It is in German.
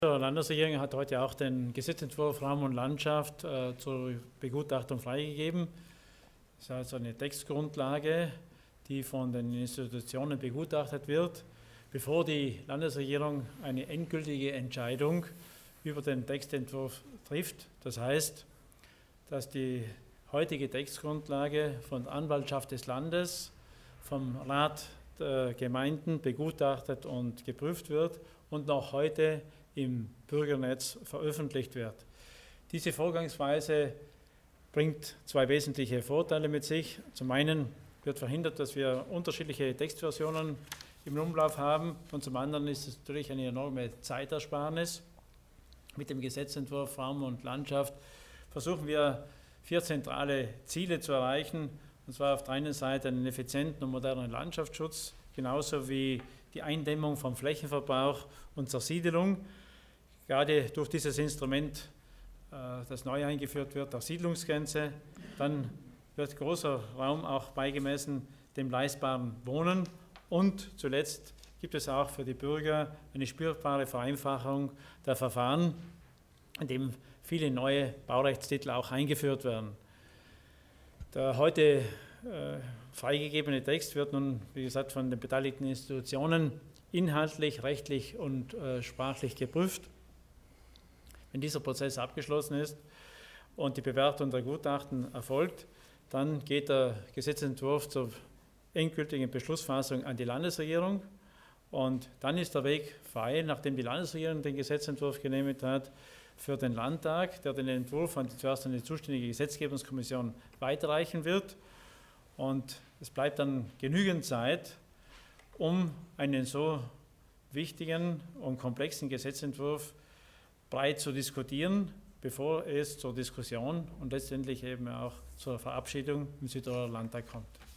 Die Landesregierung hat heute auch den Gesetzentwurf Raum und Landschaft zur Begutachtung freigegeben. Das ist also eine Textgrundlage, die von den Institutionen begutachtet wird, bevor die Landesregierung eine endgültige Entscheidung über den Textentwurf trifft. Das heißt, dass die heutige Textgrundlage von der Anwaltschaft des Landes, vom Rat der Gemeinden begutachtet und geprüft wird und noch heute im Bürgernetz veröffentlicht wird. Diese Vorgangsweise bringt zwei wesentliche Vorteile mit sich. Zum einen wird verhindert, dass wir unterschiedliche Textversionen im Umlauf haben, und zum anderen ist es natürlich eine enorme Zeitersparnis. Mit dem Gesetzentwurf Raum und Landschaft versuchen wir 4 zentrale Ziele zu erreichen, und zwar auf der einen Seite einen effizienten und modernen Landschaftsschutz, genauso wie die Eindämmung vom Flächenverbrauch und Zersiedelung. Gerade durch dieses Instrument, das neu eingeführt wird, der Siedlungsgrenze, dann wird großer Raum auch beigemessen dem leistbaren Wohnen, und zuletzt gibt es auch für die Bürger eine spürbare Vereinfachung der Verfahren, indem viele neue Baurechtstitel auch eingeführt werden. Der heute freigegebene Text wird nun, wie gesagt, von den beteiligten Institutionen inhaltlich, rechtlich und sprachlich geprüft. Wenn dieser Prozess abgeschlossen ist und die Bewertung der Gutachten erfolgt, dann geht der Gesetzentwurf zur endgültigen Beschlussfassung an die Landesregierung, und dann ist der Weg frei, nachdem die Landesregierung den Gesetzentwurf genehmigt hat, für den Landtag, der den Entwurf zuerst an die zuständige Gesetzgebungskommission weiterreichen wird. Und es bleibt dann genügend Zeit, um einen so wichtigen und komplexen Gesetzentwurf breit zu diskutieren, bevor es zur Diskussion und letztendlich eben auch zur Verabschiedung im Südtiroler Landtag kommt.